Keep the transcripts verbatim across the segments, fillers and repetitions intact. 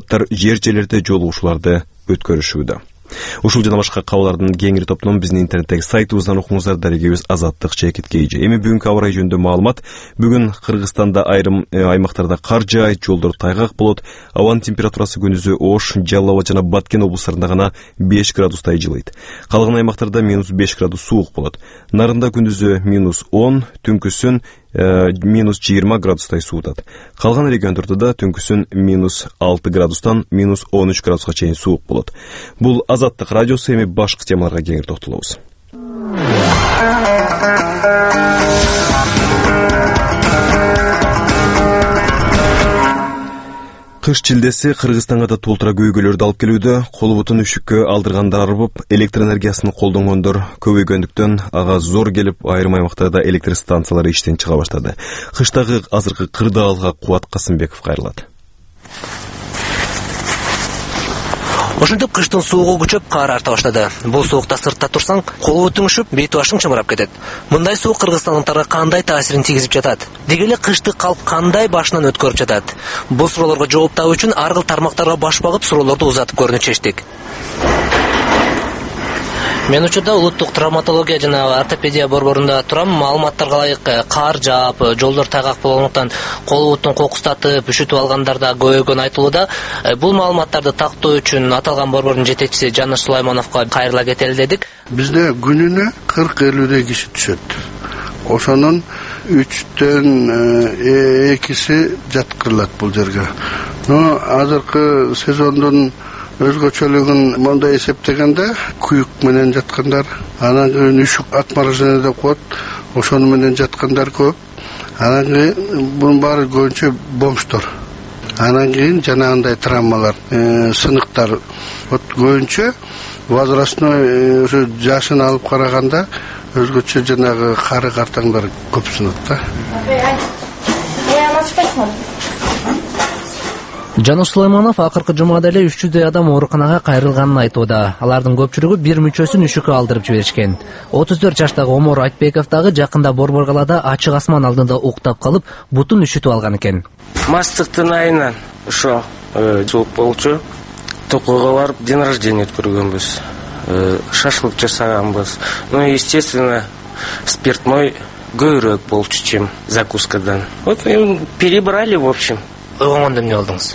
депутаттар жер жерлерде жолугушууларды өткөрүшүүдө. Ушул жана башка кабарлардын кеңири топтон биздин интернеттеги сайтыбыздан окуңуздар. Дарегебиз Азаттык Чекит Кейжи. Эми бүгүнкү аба ырайы жөнүндө маалымат. Бүгүн Кыргызстанда айрым аймактарда кар жаайт, жолдор тайгак болот. Абанын температурасы күндүзү Ош, Жалал Абад жана Баткен облустарында гана беш градустай жылыйт. Калган аймактарда минус беш градус суук болот. Нарында күндүзү минус он, түнкүсүн минус жыйырма градустай суутат. Калган региондордо да түнкүсүн минус алты градустан минус он үч градуска чейин суук болот. Бул Азаттык радиосу. Эми башка темаларга кеңири токтолобуз. Кыш чилдеси Кыргызстанга да толтура көйгөйлөрдү алып келүүдө. Колу бутун үшүккө алдыргандар арбып, электр энергиясын колдонгондор көбөйгөндүктөн ага зор келип, айрым аймактарда электр станциялары иштен чыга баштады. Кыштагы азыркы кырдаалга Кубат Касымбеков кайрылат. Ошентип кыштын суугу күчөп, кар арта баштады. Бул суукта сыртта турсаң, колу бутуң үшүп, бет башың чымырап кетет. Мындай суук кыргызстандыктарга кандай таасирин тийгизип жатат? Деги эле кышты калп кандай башынан өткөрүп жатат? Бул суроолорго жооп табуу үчүн ар кыл тармактарга баш багып суроолорду узатып көрүүнү чечтик. Мен учурда улуттук травматология жана ортопедия борборунда турам. Маалыматтарга ылайык кар жаап, жолдор тайгак болгондуктан кол буттун кокустатып, үшүтүп алгандарда көбөйгөнү айтылууда. Бул маалыматтарды тактоо үчүн аталган борбордун жетекчиси Жаныш Сулаймановго кайрыла кетели дедик. Бизде күнүнө кырк элүүдөй киши түшөт. Ошонун үчтөн экиси жаткырылат бул жерге. Но азыркы сезондун өзгөчөлүгүн мындай эсептегенде, күйүк менен жаткандар, анан кийин үшүк отморожение деп коет, ошону менен жаткандар көп. Анан кийин бунун баары көбүнчө бомждор. Анан кийин жанагындай травмалар, сыныктар. Вот көбүнчө возрастной ошо жашын алып караганда өзгөчө жанагы кары картаңдар көп сынат да. Жаныш Сулайманов акыркы жумада эле үч жүздөй адам ооруканага кайрылганын айтууда. Алардын көпчүлүгү бир мүчөсүн үшүккө алдырып жиберишкен. отуз төрт жаштагы Омор Айтбеков дагы жакында Борборгалада ачык асман алдында уктап калып, бутун үшүтүп алган экен. Мастыктын айынан ошо жолуп болчу. Токойго барып день рождения өткөргөнбүз. Шашлык жасаганбыз. Ну, естественно, спиртной көбүрөөк болчу, чем закускадан. Вот перебрали, в общем. Ойгондо эмне болдуңуз?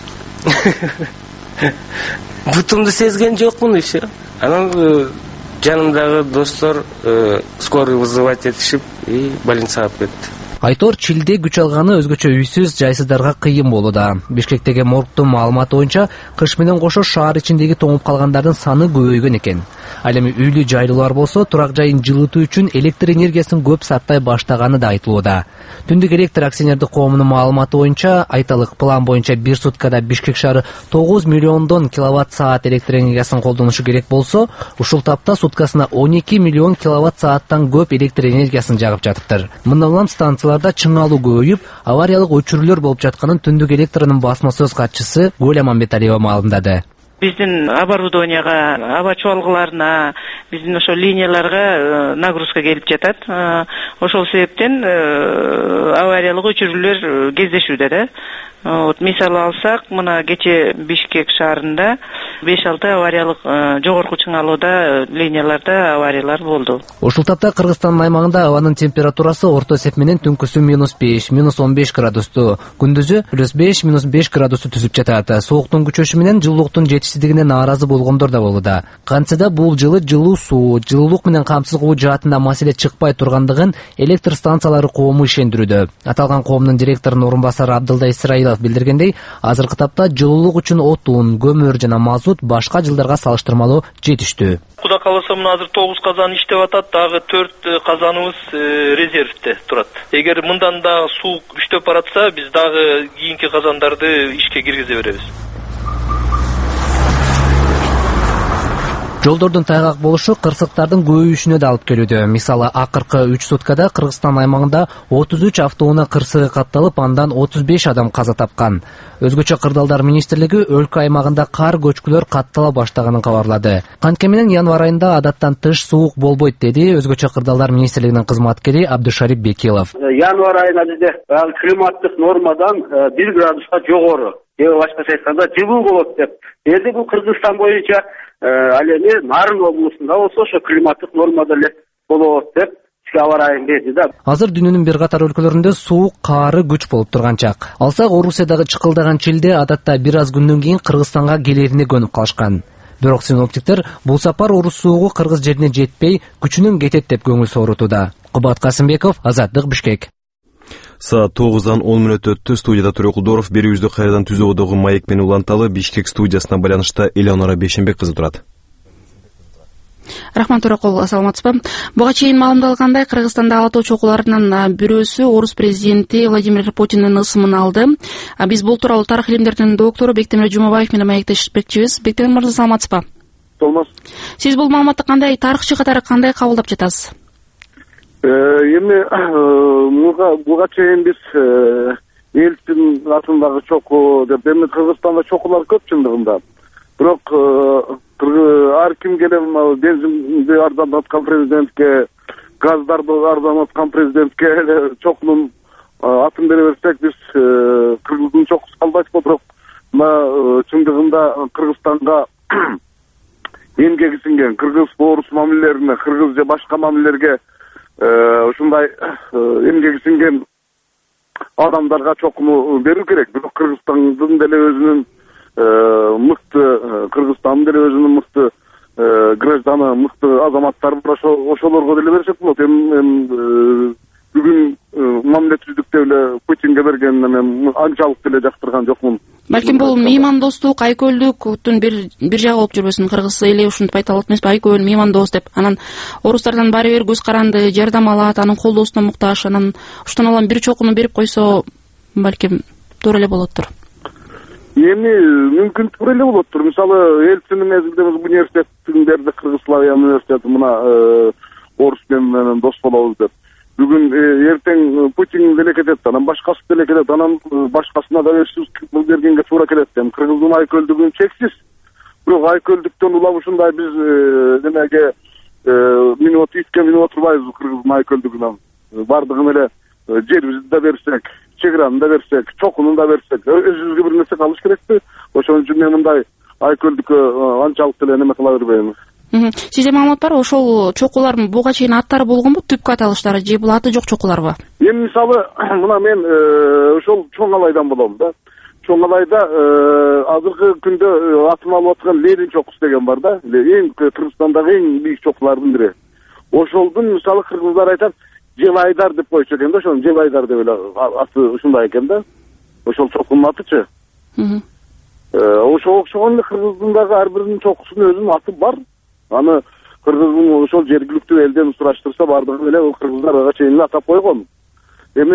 Бутумду сезген жокмун, и все. Анан жанымдагы достор скорый вызывать этишип и больницага алып кетти. Айтор чилде күч алганы өзгөчө үйсүз, жайсыздарга кыйын болууда. Бишкектеги моргтун маалыматы боюнча, кыш менен кошо шаар ичиндеги тоңуп калгандардын саны көбөйгөн экен. Ал эми үйлүү жайлуулар болсо, турак жайын жылытуу үчүн электр энергиясын көп сатпай баштаганы да айтылууда. Түндүк электр акционердик коомунун маалыматы боюнча, айталык план боюнча бир суткада Бишкек шаары тогуз миллиондон киловатт саат электр энергиясын колдонушу керек болсо, ушул тапта суткасына он эки миллион киловатт сааттан көп электр энергиясын жагып жатыптыр. Мындан улам станцияларда чыңалуу көбөйүп, авариялык өчүрүүлөр болуп жатканын Түндүк электронун басма сөз катчысы Гүлия Мамбеталиева маалымдады. Биздин оборудованияга, аба чуалгыларына, биздин ошо линияларга нагрузка келип жатат. Ошол себептен авариялык өчүрүүлөр кездешүүдө да. Вот мисалы алсак, мына кече Бишкек шаарында беш алты авариялык жогорку чыңалууда линияларда авариялар болду. Ушул тапта Кыргызстандын аймагында абанын температурасы орто эсеп менен түнкүсү минус беш, минус он беш градусту, күндүзү плюс беш, минус беш градусту түзүп жатат. Сууктун күчөшү менен жылуулуктун жетишсиздигине нааразы болгондор да болууда. Кантсе да бул жылы жылуу суу, жылуулук менен камсыз кылуу жаатында маселе чыкпай тургандыгын электр станциялары коому ишендирүүдө. Аталган коомдун директорунун орун басары Абдылда Исраилов билдиргендей, азыркы тапта жылуулук үчүн отун, көмүр жана мазут башка жылдарга салыштырмалуу жетиштүү. Куда каласа мына азыр тогуз казан иштеп атат, дагы төрт казаныбыз резервде турат. Эгер мындан да суу күчтөп баратса, биз дагы кийинки казандарды ишке киргизе беребиз. Жолдордун тайгак болушу кырсыктардын көбөйүшүнө да алып келүүдө. Мисалы, акыркы үч суткада Кыргызстан аймагында отуз үч автоунаа кырсыгы катталып, андан отуз беш адам каза тапкан. Өзгөчө Кырдаалдар министрлиги өлкө аймагында кар көчкүлөр каттала баштаганын кабарлады. Кантке менен январь айында адаттан тыш суук болбойт, деди Өзгөчө Кырдаалдар министрлигинин кызматкери Абдышарип Бекилов. Январь айында бизде климаттык нормадан бир градуска жогору. же башкача айтканда жылуу болот деп. Эми бул Кыргызстан боюнча ал эми Нарын облусунда болсо ошо климаттык норма деле болот деп аба ырайын берди да. Азыр дүйнөнүн бир катар өлкөлөрүндө суук каары күч болуп турган чак. Алсак Орусиядагы чыкылдаган челде адатта бир аз күндөн кийин Кыргызстанга келерине көнүп калышкан. Бирок синоптиктер бул сапар орус суугу Кыргыз жерине жетпей, күчүнөн кетет деп көңүл соорутууда. Кубат Касымбеков, Азаттык, Бишкек. Саат тогуздан он мүнөт өттү. Студияда Төрөкулдоров берүүбүздү кайрадан түзүүдөгү маек менен уланталы. Бишкек студиясына байланышта Элеонора Бешенбек кызы турат. Рахман Төрөкул, саламатсызбы? Буга чейин маалымдалгандай, Кыргызстанда ала тоо чокуларынын бирөөсү орус президенти Владимир Путиндин ысымын алды. Биз бул тууралуу тарых илимдеринин доктору Бектемир Жумабаев менен маектешпекчибиз. Бектемир мырза, саламатсызбы? Саламатсыз. Сиз бул маалыматты кандай, тарыхчы катары кандай кабылдап жатасыз? Эми буга чейин биз элчин атындагы чокуу деп, эми Кыргызстанда чокулар көп чындыгында. Бирок ар ким келе бензинди арзандаткан президентке, газдарды арзандаткан президентке чокунун атын бере берсек, биз Кыргыздын чокусу калбайт го. Бирок мына чындыгында Кыргызстанга эмгеги сиңген кыргыз орус мамилелерине, кыргыз же башка мамилелерге ушундай эмгеги сиңген адамдарга чокуну берүү керек. Бирок Кыргызстандын деле өзүнүн мыкты, Кыргызстандын деле өзүнүн мыкты гражданы, мыкты азаматтары бар, ошолорго деле берсек болот. Эми бүгүн мамиле түздүктө эле Путинге бергенине мен анчалык деле жактырган жокмун. Балким бул меймандостук, айкөлдүктүн бир бир жагы болуп жүрбөсүн. Кыргыз эли ушинтип айта алат эмеспи? Айкөл, меймандос деп. Анан орустардан баары бир көз каранды, жардам алат, анын колдоосуна муктаж. Анан ушундан улам бир чокуну берип койсо, балким туура эле болоттур. Эми мүмкүн туура эле болоттур. Мисалы, элчинин мезгилде университеттин берди, Кыргызславия университети мына орус менен дос болобуз деп. Бүгүн эртең Путин деле кетет, анан башкасы деле кетет, анан башкасына да беришиз бергенге туура келет. Эми Кыргыздын айкөлдүгү чексиз. Бирок айкөлдүктөн улам ушундай биз немеге минут итке минут отурбайбыз Кыргыздын айкөлдүгүнөн. Бардыгын эле жерибизди да берсек, чеграны да берсек, чокунун да берсек, өзүбүзгө бир нерсе калыш керекпи? Ошон үчүн мен мындай айкөлдүккө анчалык деле неме кыла бербейм. Сизде маалымат бар, ошол чокулар буга чейин аттары болгонбу, түпкү аталыштары же бул аты жок чокуларбы? Эми мисалы, мына мен ошол Чоң Алайдан болом да. Чоң Алайда азыркы күндө атын алып аткан Ленин чокусу деген бар да. Эң Кыргызстандагы эң бийик чокулардын бири. Ошолдун мисалы кыргыздар айтат, Желайдар деп койчу экен да, ошол Желайдар деп эле аты ушундай экен да. Ошол чокунун атычы. Ошого окшогон эле Кыргыздын дагы ар биринин чокусунун өзүнүн аты бар. Аны Кыргыздын ошол жергиликтүү элден сураштырса, бардыгы эле ул кыргыздар ага чейин атап койгон. Эми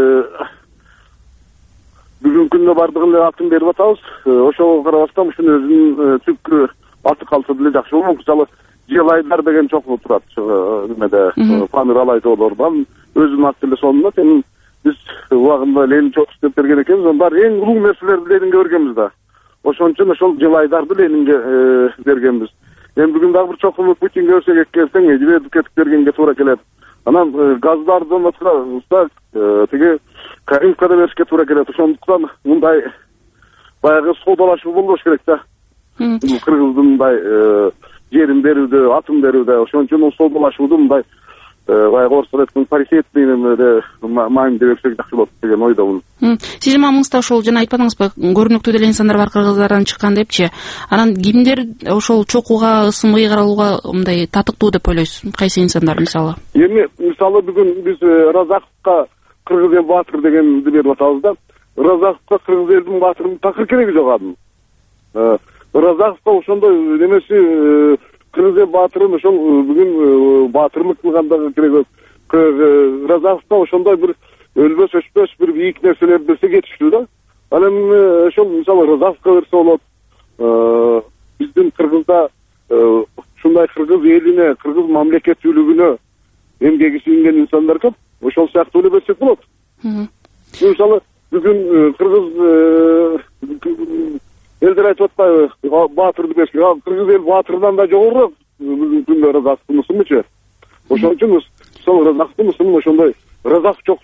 бүгүнкү күндө бардыгын эле атын берип атабыз. Ошого карабастан ушунун өзүнүн түпкү аты калса деле жакшы болмок. Мисалы, Желайдар деген чокуу турат немеде, Памир Алай тоолорунан өзүнүн аты эле сонунда. Эми биз убагында Ленин чокусу деп берген экенбиз. Анын баары эң улуу нерселерди Ленинге бергенбиз да. Ошон үчүн ошол Желайдарды Ленинге бергенбиз. Эми бүгүн дагы бир чокуну Путинге берсек келсең, эжибедип кетип бергенге туура келет. Анан газдардын отурса, тиги Каримовкада беришке туура келет. Ошондуктан мындай баягы соодалашуу болбош керек да. Кыргыздын мындай жерин берүүдө, атын берүүдө, ошон үчүн соодалашууду мындай баягы орусча айтканда паритетный немеде мааниде берсек жакшы болот деген ойдомун. Сиздин маамыңызда ошол жана айтпадыңызбы, көрүнүктүү деле инсандар бар Кыргыздардан чыккан депчи. Анан кимдер ошол чокууга ысым ыйгаралууга мындай татыктуу деп ойлойсуз? Кайсы инсандар мисалы? Эми мисалы бүгүн биз Разаковго кыргыз эл баатыр дегенди берип атабыз да. Разаковго кыргыз элдин баатырынын такыр кереги жок анын. Разаковго ошондой немеси кыргыз эл баатырын ошол бүгүн баатырлык кылгандагы кереги. Разаковго ошондой бир өлбөс өчпөс бир бийик нерселерди берсе кетиштүү да. Анан ошол мисалы Разаковго берсе болот. Биздин Кыргызда ушундай кыргыз элине, кыргыз мамлекеттүүлүгүнө эмгеги сиңген инсандар көп. Ошол сыяктуу эле берсек болот. Мисалы бүгүн кыргыз элдер айтып атпайбы, баатырды берсек, кыргыз эл баатырдан да жогору бүгүнкү күндө Разаковдун ысымычы. Ошон үчүн мисалы Разаковдун ысымын ошондой Разаков чок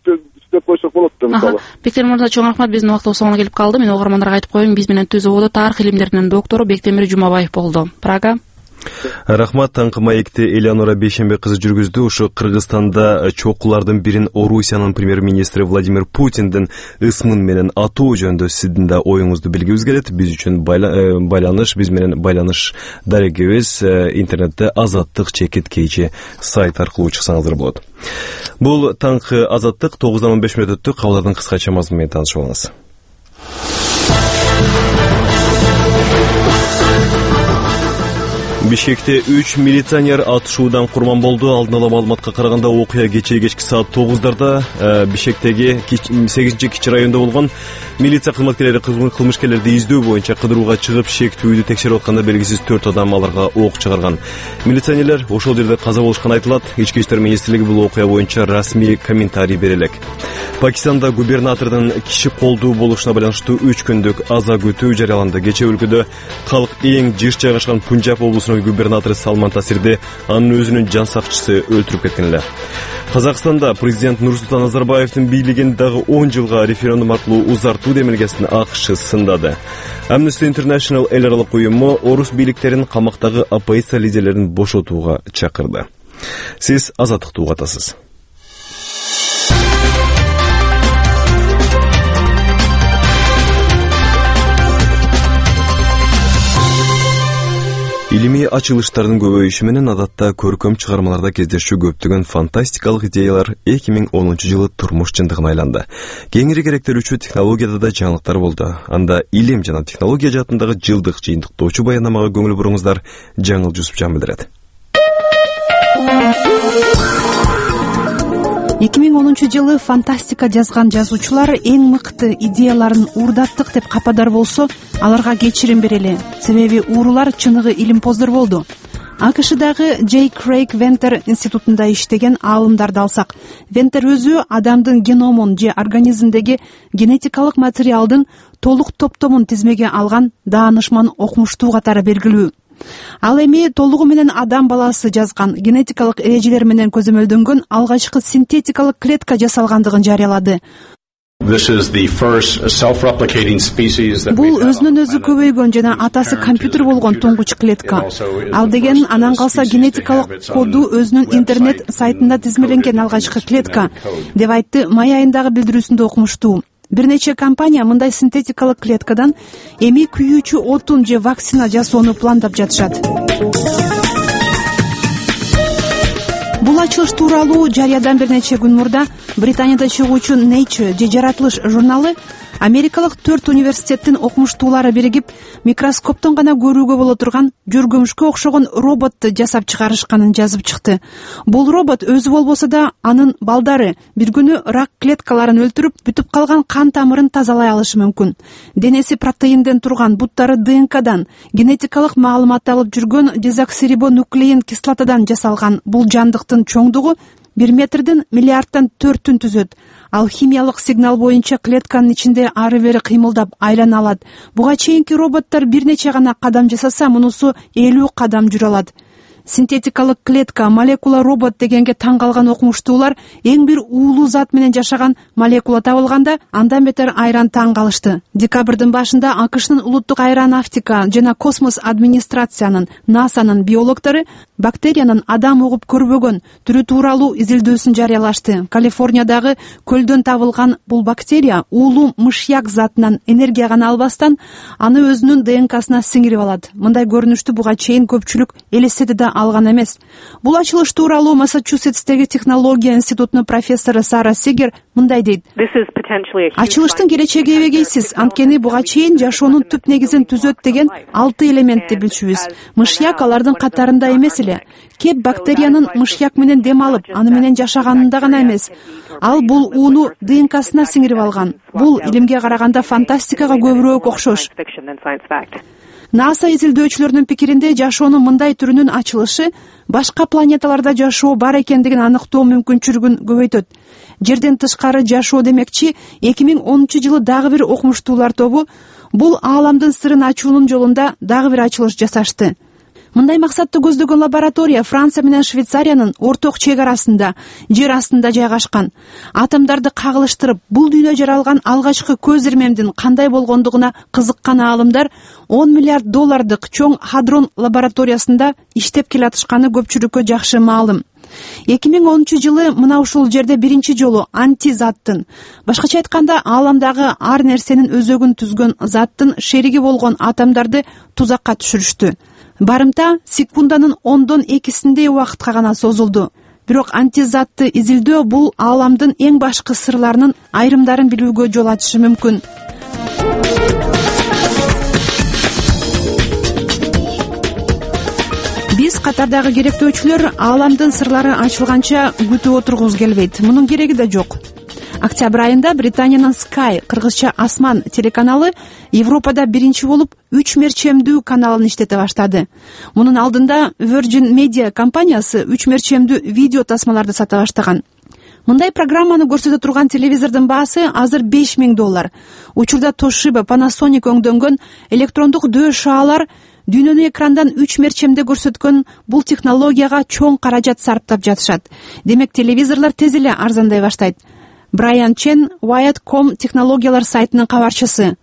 деп койсок болот да мисалы. Бектемир мырза, чоң рахмат, биздин убактыбыз соңуна келип калды. Мен угармандарга айтып коеюн, биз менен Түз ободо тарых илимдеринин доктору Бектемир Жумабаев болду. Прага. Рахмат. Таңкы маекти Элеонора Бейшембек кызы жүргүздү. Ушу Кыргызстанда чокулардын бирин Орусиянын премьер-министри Владимир Путиндин ысмын менен атуу жөнүндө сиздин да оюңузду билгибиз келет. Биз үчүн байланыш, биз менен байланыш дарегибиз интернетте Азаттык чекит кейжи сайт аркылуу чыксаңыздар болот. Бул таңкы Азаттык тогуздан он беш мүнөт өттү. Кабарлардын кыскача мазмуну менен таанышып алыңыз. Бишкекте үч милиционер атышуудан курман болду. Алдын ала маалыматка караганда окуя кечээ кечки саат тогуздарда Бишкектеги сегизинчи кичи районунда болгон. Милиция кызматкерлери кылмышкерлерди издөө боюнча кыдырууга чыгып, шектүүдү текшерип атканда белгисиз төрт адам аларга ок чыгарган. Милиционерлер ошол жерде каза болушкан айтылат. Ички иштер министрлиги бул окуя боюнча расмий комментарий бере элек. Пакистанда губернатордун киши колдуу болушуна байланыштуу үч күндүк аза күтүү жарыяланды. Кечээ өлкөдө калк эң жыш жайгашкан Пунжаб облусунун губернатору Салман Тасирди анын өзүнүн жан сакчысы өлтүрүп кеткен эле. Казакстанда президент Нурсултан Назарбаевдин бийлигин дагы он жылга референдум аркылуу узартуу демилгесин АКШ сындады. Amnesty International эл аралык уюму орус бийликтерин камактагы оппозиция лидерлерин бошотууга чакырды. Сиз Азаттыкты угатасыз. Илимий ачылыштардын көбөйүшү менен адатта көркөм чыгармаларда кездешүү көптөгөн фантастикалык идеялар эки миң онунчу жылы турмуш чындыгына айланды. Кеңири керектерүүчү технологияда да жаңылыктар болду. Анда илим жана технология жаатындагы жылдык жыйынтыктоочу баянамага көңүл буруңуздар. Жаңыл Жусупжан билдирет. эки миң онунчу жылы фантастика жазган жазуучулар эң мыкты идеяларын уурдаттык деп кападар болсо, аларга кечирим берели. Себеби уурулар чыныгы илимпоздор болду. АКШдагы Джей Крейг Вентер институтунда иштеген аалымдарды алсак, Вентер өзү адамдын геномун же организмдеги генетикалык материалдын толук топтомун тизмеге алган даанышман окумуштуу катары белгилүү. Ал эми толугу менен адам баласы жазган генетикалык эрежелер менен көзөмөлдөнгөн алгачкы синтетикалык клетка жасалгандыгын жарыялады. Бул өзүнөн өзү көбөйгөн жана атасы компьютер болгон туңгуч клетка. Ал деген анан калса генетикалык коду өзүнүн интернет сайтында тизмеленген алгачкы клетка, деп айтты май айындагы билдирүүсүндө окумуштуу. Бир нече компания мындай синтетикалык клеткадан эми күйүүчү отун же вакцина жасоону пландап жатышат. Бул ачылыш тууралуу жарыядан бир нече күн мурда Британияда чыгуучу Nature же Жаратылыш журналы америкалык төрт университеттин окумуштуулары биригип микроскоптон гана көрүүгө боло турган жүргүмүшкө окшогон роботту жасап чыгарышканын жазып чыкты. Бул робот өзү болбосо да анын балдары бир күнү рак клеткаларын өлтүрүп, бүтүп калган кан тамырын тазалай алышы мүмкүн. Денеси протеинден турган, буттары ДНКдан, генетикалык маалымат алып жүргөн дезоксирибонуклеин кислотадан жасалган бул жандыктын чоңдугу бир метрден миллиардтан төртүн түзөт. Ал химиялык сигнал боюнча клетканын ичинде ары бери кыймылдап айлана алат. Буга чейинки роботтор бир нече гана кадам жасаса, мунусу элүү кадам жүрө алат. Синтетикалык клетка, молекула робот дегенге таң калган окумуштуулар эң бир уулуу зат менен жашаган молекула табылганда андан бетер айран таң калышты. Декабрдын башында АКШнын улуттук аэронавтика жана космос администрациянын НАСАнын биологдору бактериянын адам угуп көрбөгөн түрү тууралуу изилдөөсүн жарыялашты. Калифорниядагы көлдөн табылган бул бактерия уулуу мышьяк затынан энергия гана албастан аны өзүнүн ДНКсына сиңирип алат. Мындай көрүнүштү буга чейин көпчүлүк элестеди да алган эмес. Бул ачылыш тууралуу Массачусетстеги технология институтунун профессору Сара Сегер мындай дейт. Ачылыштын келечеги эбегейсиз, анткени буга чейин жашоонун түп негизин түзөт деген алты элементти билчүбүз. Мышьяк алардын катарында эмес эле. Кеп бактериянын мышьяк менен дем алып, аны менен жашаганында гана эмес. Ал бул ууну ДНКсына сиңирип алган. Бул илимге караганда фантастикага көбүрөөк окшош. НАСА изилдөөчүлөрүнүн пикиринде жашоонун мындай түрүнүн ачылышы башка планеталарда жашоо бар экендигин аныктоо мүмкүнчүлүгүн көбөйтөт. Жерден тышкары жашоо демекчи, эки миң онунчу жылы дагы бир окумуштуулар тобу бул ааламдын сырын ачуунун жолунда дагы бир ачылыш жасашты. Мындай максатты көздөгөн лаборатория Франция менен Швейцариянын орток чек арасында, жер астында жайгашкан. Атомдарды кагылыштырып, бул дүйнө жаралган алгачкы көз ирмемдин кандай болгондугуна кызыккан аалымдар он миллиард доллардык чоң Хадрон лабораториясында иштеп келатышканы көпчүлүккө жакшы маалым. эки миң онунчу жылы мына ушул жерде биринчи жолу антизаттын, башкача айтканда ааламдагы ар нерсенин өзөгүн түзгөн заттын шериги болгон атомдарды тузакка түшүрүштү. Барымта секунданын ондон экисиндей убакытка гана созулду. Бирок антизатты изилдөө бул ааламдын эң башкы сырларынын айрымдарын билүүгө жол ачышы мүмкүн. Биз катардагы керектөөчүлөр ааламдын сырлары ачылганча күтүп отургубуз келбейт. Мунун кереги да жок. Октябрь айында Британиянын Sky, кыргызча Асман телеканалы Европада биринчи болуп үч мерчемдүү каналын иштете баштады. Мунун алдында Virgin Media компаниясы үч мерчемдүү видео тасмаларды сата баштаган. Мындай программаны көрсөтө турган телевизордун баасы азыр беш миң доллар. Учурда Toshiba, Panasonic өңдөнгөн электрондук дөө шаалар дүйнөнү экрандан үч мерчемде көрсөткөн бул технологияга чоң каражат сарптап жатышат. Демек телевизорлор тез эле арзандай баштайт. Брайан Чен, Wired точка ком технологиялар сайтынын кабарчысы.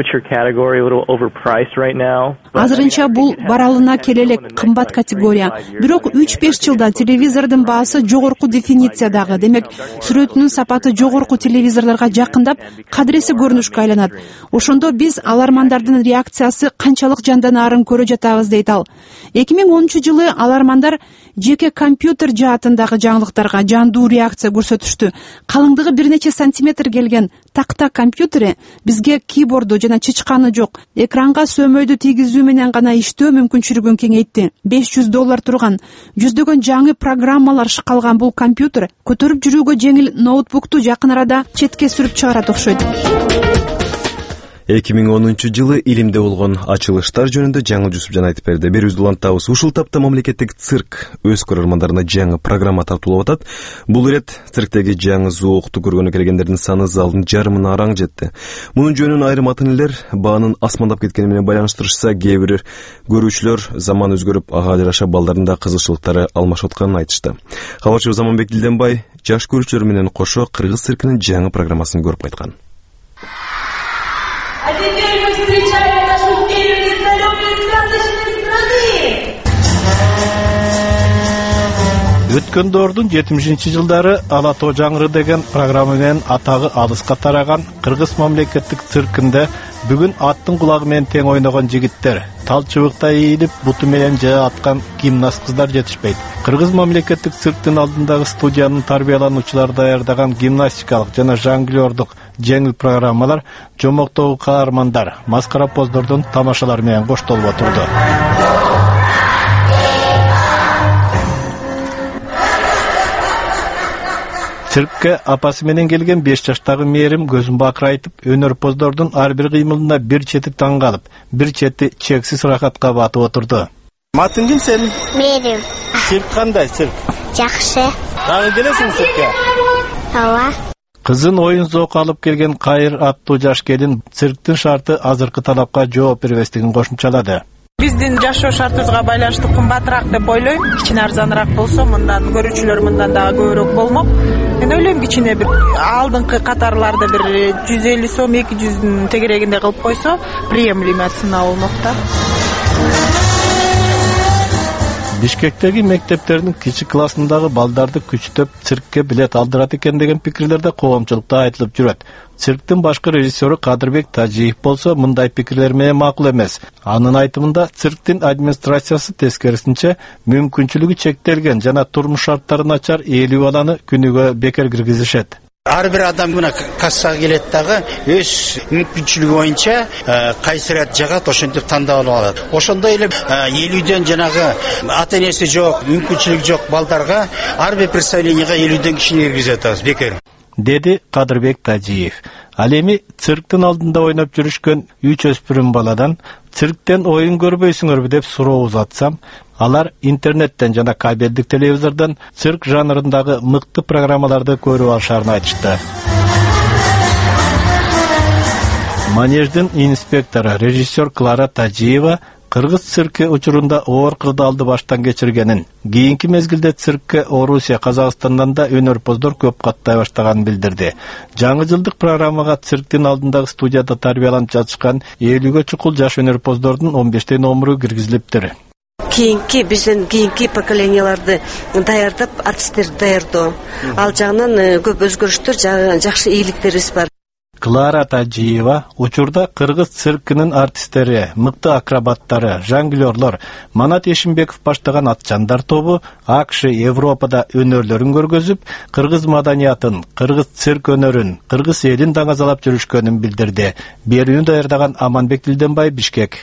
Азырынча бул баралына келе элек кымбат категория. Бирок үч беш жылда телевизордун баасы жогорку дефинициядагы, демек сүрөтүнүн сапаты жогорку телевизорлорго жакындап, кадыреси көрүнүшкө айланат. Ошондо биз алармандардын реакциясы канчалык жанданаарын көрө жатабыз дейт ал. эки миң онунчу жылы алармандар жеке компьютер жаатындагы жаңылыктарга жандуу реакция көрсөтүштү. Калыңдыгы бир нече сантиметр келген такта компьютери бизге кийборду жана чычканы жок, экранга сөмөйдү тийгизүү менен гана иштөө мүмкүнчүлүгүн кеңейтти. беш жүз доллар турган, жүздөгөн жаңы программалар шыкалган бул компьютер көтөрүп жүрүүгө жеңил ноутбукту жакын арада четке сүрүп чыгарат окшойт. эки миң онунчу жылы илимде болгон ачылыштар жөнүндө жаңы Жусупжан айтып берди. Берүүбүздү улантабыз. Ушул тапта мамлекеттик цирк өз көрөрмандарына жаңы программа тартуулап атат. Бул ирет цирктеги жаңы зоокту көргөнү келгендердин саны залдын жарымына араң жетти. Мунун жөнүн айрым ата энелер баанын асмандап кеткени менен байланыштырышса, кээ бир көрүүчүлөр заман өзгөрүп, ага жараша балдардын да кызыкчылыктары алмашып атканын айтышты. Кабарчыбыз Заманбек Дилденбай жаш көрүүчүлөр менен кошо кыргыз циркинин жаңы программасын көрүп кайткан. А теперь мы встречаем нашу первую далекую сказочной страны. Өткөндөрдүн жетимишинчи жылдары Ала тоо жаңыры деген программа менен атагы алыска тараган Кыргыз мамлекеттик циркинде бүгүн аттын кулагы менен тең ойногон жигиттер, тал чыбыкта ийилип, буту менен жаа аткан гимнаст кыздар жетишпейт. Кыргыз мамлекеттик цирктин алдындагы студиянын тарбиялануучулары даярдаган гимнастикалык жана жонглердук жеңил программалар жомоктогу каармандар, маскара поздордун тамашалары менен коштолуп отурду. Циркке апасы менен келген беш жаштагы Мээрим көзүн бакырайтып, өнөр поздордун ар бир кыймылына бир чети таң калып, бир чети чексиз рахатка батып отурду. Матың ким сенин? Мээрим. Цирк кандай цирк? Жакшы. Дагы келесиң циркке? Ооба. Кызын оюн зоок алып келген Кайыр аттуу жаш келин цирктин шарты азыркы талапка жооп бербестигин кошумчалады. Биздин жашоо шартыбызга байланыштуу кымбатыраак деп ойлойм. Кичине арзаныраак болсо, мындан көрүүчүлөр мындан дагы көбүрөөк болмок. Мен ойлойм кичине бир алдыңкы катарларда бир жүз элүү сом, эки жүздүн тегерегинде кылып койсо, приемлемый цена болмок да. Бишкектеги мектептердин кичи классындагы балдарды күчтөп циркке билет алдырат экен деген пикирлер да коомчулукта айтылып жүрөт. Цирктин башкы режиссеру Кадырбек Тажиев болсо мындай пикирлер менен макул эмес. Анын айтымында цирктин администрациясы тескерисинче мүмкүнчүлүгү чектелген жана турмуш шарттары начар элүү баланы күнүгө бекер киргизишет. Ар бир адам мына кассага келет дагы өз мүмкүнчүлүгү боюнча кайсы рет жагат ошентип тандап алып алат. Ошондой эле элүүдөн жанагы ата энеси жок, мүмкүнчүлүгү жок балдарга ар бир представлениега элүүдөн кишини киргизип атабыз бекер. Деди Кадырбек Тажиев. Ал эми цирктин алдында ойноп жүрүшкөн үч өспүрүм баладан цирктен оюн көрбөйсүңөрбү деп суроо узатсам, алар интернеттен жана кабелдик телевизордон цирк жанрындагы мыкты программаларды көрүп алышарын айтышты. Манеждин инспектору режиссер Клара Тажиева кыргыз цирки учурунда оор кырдаалды баштан кечиргенин, кийинки мезгилде циркке Орусия, Казакстандан да өнөрпоздор көп каттай баштаганын билдирди. Жаңы жылдык программага цирктин алдындагы студияда тарбияланып жатышкан элүүгө чукул жаш өнөрпоздордун он бештей номуру киргизилиптир. Кийинки биздин кийинки поколенияларды даярдап, артисттерди даярдоо. Ал жагынан көп өзгөрүштөр, жакшы ийгиликтерибиз бар. Клара Тажиева учурда кыргыз циркинин артисттери, мыкты акробаттары, жонглёрлор Манат Эшимбеков баштаган атчандар тобу АКШ, Европада өнөрлөрүн көргөзүп, кыргыз маданиятын, кыргыз цирк өнөрүн, кыргыз элин даңазалап жүрүшкөнүн билдирди. Берүүнү даярдаган Аманбек Дилденбай, Бишкек.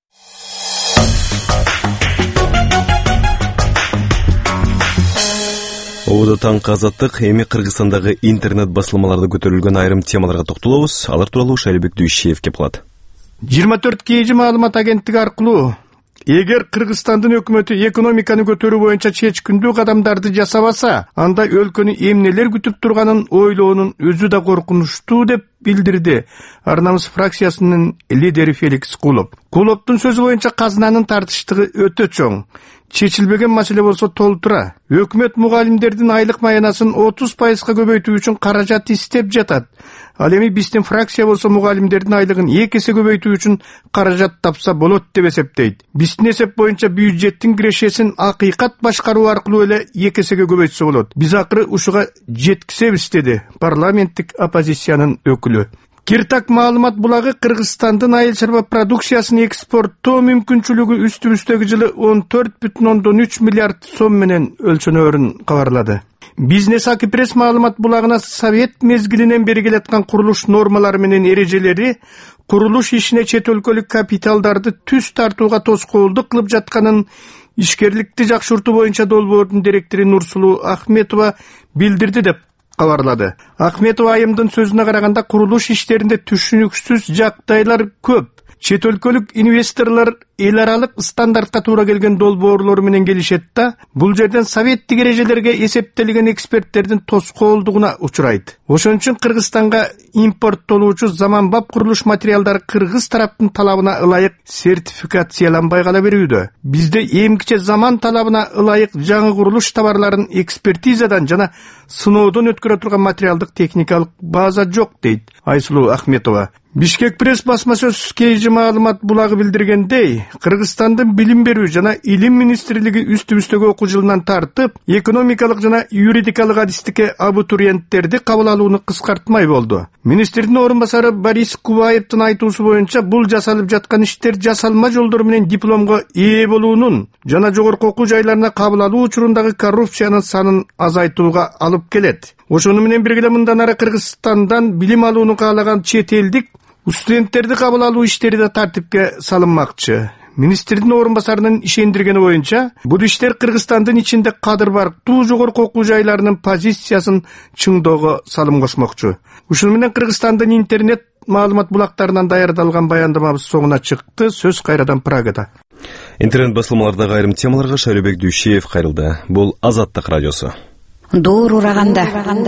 Ободо таңкы азаттык, эми Кыргызстандагы интернет басылмаларда көтөрүлгөн айрым темаларга токтолобуз. Алар тууралуу Шайлебек Дүйшиев кеп калат. жыйырма төрт кей жи маалымат агенттиги аркылуу эгер Кыргызстандын өкмөтү экономиканы көтөрүү боюнча чечкиндүү кадамдарды жасабаса, анда өлкөнү эмнелер күтүп турганын ойлоонун өзү да коркунучтуу деп билдирди Ар-Намыс фракциясынын лидери Феликс Кулов. Куловдун сөзү боюнча казынанын тартыштыгы өтө чоң. Чечилбеген маселе болсо толтура. Өкмөт мугалимдердин айлык маянасын отуз пайызга көбөйтүү үчүн каражат издеп жатат. Ал эми биздин фракция болсо мугалимдердин айлыгын эки эсе көбөйтүү үчүн каражат тапса болот деп эсептейт. Биздин эсеп боюнча бюджеттин кирешесин акыйкат башкаруу аркылуу эле эки эсеге көбөйтсө болот. Биз акыры ушуга жеткизебиз, деди парламенттик оппозициянын өкүлү. Киртак маалымат булагы Кыргызстандын айыл чарба продукциясын экспорттоо мүмкүнчүлүгү үстүбүздөгү жылы он төрт бүтүн ондон үч миллиард сом менен өлчөнөөрүн кабарлады. Бизнес Акипресс маалымат булагына Совет мезгилинен бери келаткан курулуш нормалары менен эрежелери курулуш ишине чет өлкөлүк капиталдарды түз тартууга тоскоолдук кылып жатканын, ишкерликти жакшыртуу боюнча долбоордун директору Нурсулуу Ахметова билдирди деп кабарлады. Ахметова айымдын сөзүнө караганда, курулуш иштеринде түшүнүксүз жагдайлар көп. Чет өлкөлүк инвесторлор эл аралык стандартка туура келген долбоорлор менен келишет да, бул жерден советтик эрежелерге эсептелген эксперттердин тоскоолдугуна учурайт. Ошон үчүн Кыргызстанга импорттолуучу заманбап курулуш материалдары кыргыз тараптын талабына ылайык сертификацияланбай кала берүүдө. Бизде эмкиче заман талабына ылайык жаңы курулуш товарларын экспертизадан жана сыноодон өткөрө турган материалдык техникалык база жок, дейт Айсулуу Ахметова. Бишкек пресс басма сөз кей жи маалымат булагы билдиргендей, Кыргызстандын билим берүү жана илим министрлиги үстүбүздөгү окуу жылынан тартып, экономикалык жана юридикалык адистикке абитуриенттерди кабыл алууну кыскартмай болду. Министрдин орун басары Борис Кубаевдин айтуусу боюнча, бул жасалып жаткан иштер жасалма жолдор менен дипломго ээ болуунун жана жогорку окуу жайларына кабыл алуу учурундагы коррупциянын санын азайтууга алып келет. Ошону менен бирге мындан ары Кыргызстандан билим алууну каалаган чет элдик студенттерди кабыл алуу иштери да тартипке салынмакчы. Министрдин орун басарынын ишендиргени боюнча, бул иштер Кыргызстандын ичинде кадыр барктуу жогорку окуу жайларынын позициясын чыңдоого салым кошмокчу. Ушуну менен Кыргызстандын интернет маалымат булактарынан даярдалган баяндамабыз соңуна чыкты. Сөз кайрадан Прагада. Интернет басылмалардагы айрым темаларга Шайлебек Дүйшиев кайрылды. Бул Азаттык радиосу. Доор ураганда.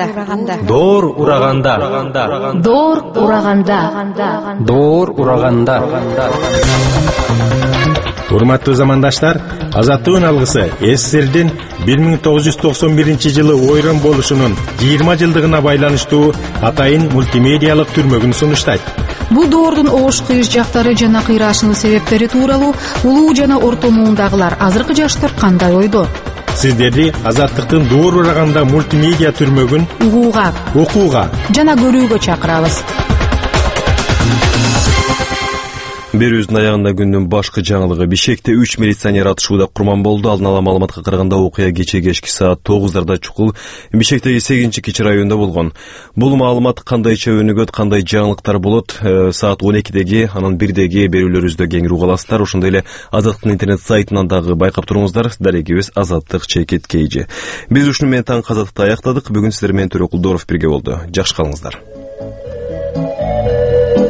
Доор ураганда. Доор ураганда. Доор ураганда. Урматтуу замандаштар, Азаттыктын алгысы СССРдин бир миң тогуз жүз токсон биринчи жылы ойрон болушунун жыйырма жылдыгына байланыштуу атайын мультимедиалык түрмөгүн сунуштайт. Бул доордун оош кыйыш жактары жана кыйраашынын себептери тууралуу улуу жана орто муундагылар азыркы жаштар кандай ойдо? Сиздерди Азаттыктын Доор ураганда мультимедиа түрмөгүн угууга, окууга жана көрүүгө чакырабыз. Берүүбүздүн аягында күндүн башкы жаңылыгы: Бишкекте үч милиционер атышууда курман болду. Алдын ала маалыматка караганда, окуя кечээ кечки саат тогуздарда чукул Бишкектеги сегизинчи кичи районунда болгон. Бул маалымат кандайча өнүгөт, кандай жаңылыктар болот, саат он экидеги, анан бирдеги берүүлөрүбүздө кеңири уга аласыздар. Ошондой эле Азаттыктын интернет сайтынан дагы байкап туруңуздар. Дарегибиз Азаттык чекит кейжи. Биз ушуну менен таң Азаттыкты аяктадык. Бүгүн сиздер менен Төрөкулдоров бирге болду. Жакшы калыңыздар.